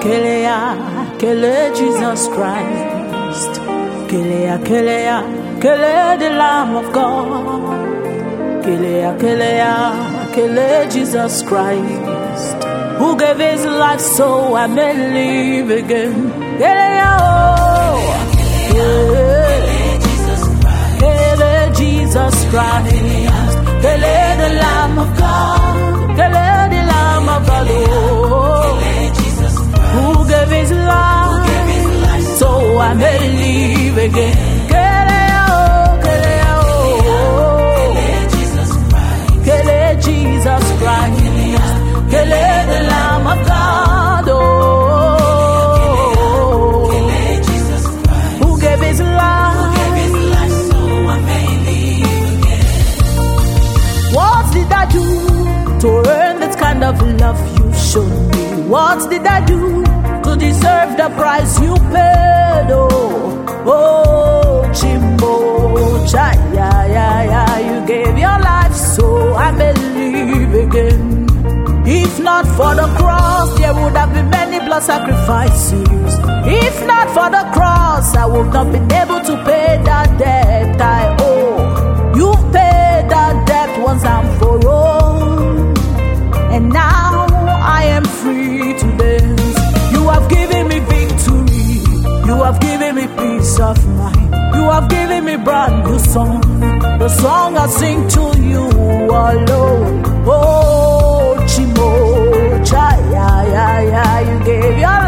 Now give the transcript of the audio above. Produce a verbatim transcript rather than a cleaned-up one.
Kelea, Kele Jesus Christ. Kelea, Kelea, Kele the Lamb of God. Kelea, Kelea, Kele Jesus Christ, who gave his life so I may live again. Kelea, oh, Kele Jesus Christ, Kele Jesus Christ, Kele the Lamb of God, Kele the Lamb of God, oh, who gave his life so I may live again. Jesus Christ, Kele the Lamb of God, oh, who gave his life so I may live again. What did I do to earn that kind of love you showed me? What did I do to deserve the price you paid? Oh, oh, Chimbo, Chai, yeah, yeah, yeah, you gave your life so I may live again. If not for the cross, there would have been many blood sacrifices. If not for the cross, I would not been able to pay that debt I owe. You paid that debt once and for all, and now I am free to dance. You have given me victory, you have given me peace of mind, you have given me brand new song, the song I sing to you alone. Oh, Chimo, Chai, yeah, yeah, yeah, you gave your